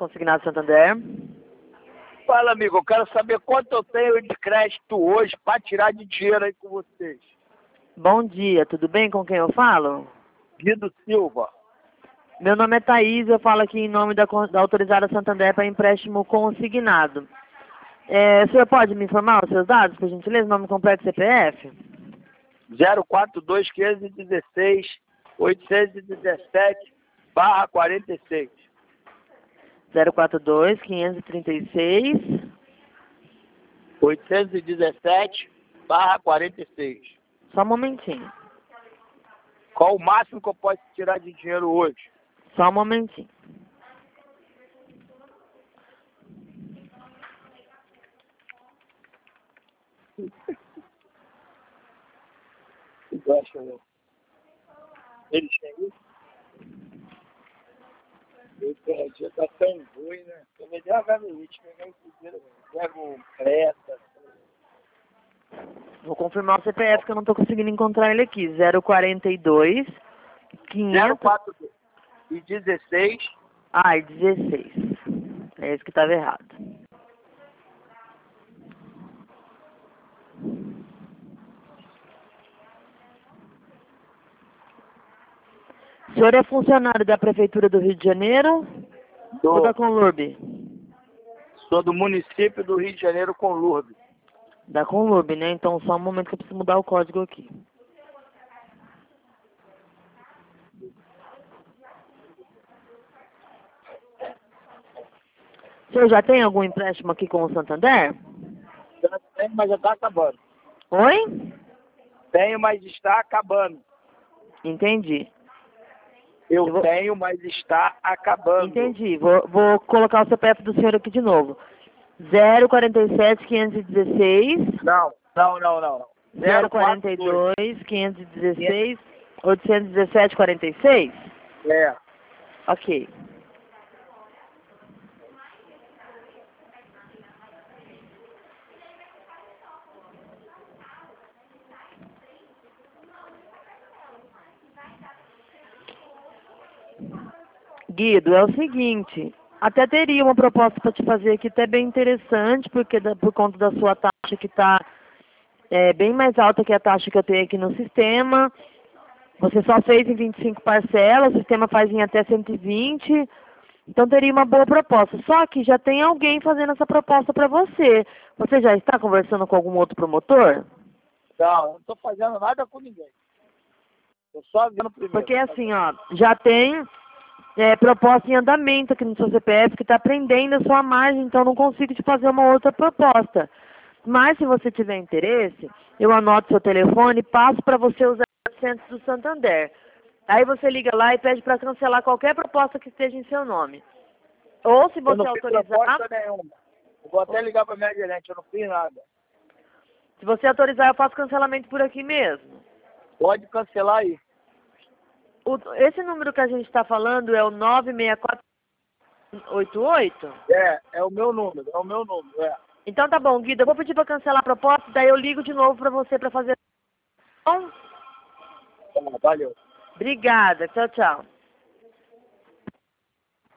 Consignado Santander. Fala, amigo, eu quero saber quanto eu tenho de crédito hoje para tirar de dinheiro aí com vocês. Bom dia, tudo bem? Com quem eu falo? Guido Silva. Meu nome é Thaís, eu falo aqui em nome da autorizada Santander para empréstimo consignado. O senhor pode me informar os seus dados, por gentileza? Nome completo e CPF? 042 516 817/46. 042 536 817/46. Só um momentinho. Qual o máximo que eu posso tirar de dinheiro hoje? Só um momentinho. Deixa eu ver. Ele chegou? O dia tá tão ruim, né? Eu me dei uma gasolite, peguei o primeiro, pego pressa. Vou confirmar o CPF que eu não estou conseguindo encontrar ele aqui. 042 500 04 e 16. Ah, e 16. É esse que estava errado. O senhor é funcionário da Prefeitura do Rio de Janeiro ou da Conlurb? Sou do município do Rio de Janeiro, Conlurb. Da Conlurb, né? Então só um momento que eu preciso mudar o código aqui. O senhor já tem algum empréstimo aqui com o Santander? Tenho, mas já está acabando. Oi? Tenho, mas está acabando. Entendi. Eu tenho, mas está acabando. Entendi. Vou colocar o CPF do senhor aqui de novo. 047 516. Não. 042 516 817 46? É. Ok. Guido, é o seguinte, até teria uma proposta para te fazer aqui até bem interessante, porque por conta da sua taxa que está bem mais alta que a taxa que eu tenho aqui no sistema. Você só fez em 25 parcelas, o sistema faz em até 120, então teria uma boa proposta. Só que já tem alguém fazendo essa proposta para você. Você já está conversando com algum outro promotor? Não, eu não estou fazendo nada com ninguém. Estou só vendo primeiro. Porque assim, ó, já tem proposta em andamento aqui no seu CPF que está prendendo a sua margem, então não consigo te fazer uma outra proposta. Mas se você tiver interesse, eu anoto seu telefone e passo para você os 800 do Santander. Aí você liga lá e pede para cancelar qualquer proposta que esteja em seu nome. Ou se você autorizar... proposta nenhuma. Eu vou até ligar para minha gerente, eu não fiz nada. Se você autorizar, eu faço cancelamento por aqui mesmo. Pode cancelar aí. Esse número que a gente está falando é o 96488? É o meu número, é. Então tá bom, Guido, eu vou pedir para cancelar a proposta, daí eu ligo de novo para você para fazer... Valeu. Obrigada, tchau, tchau.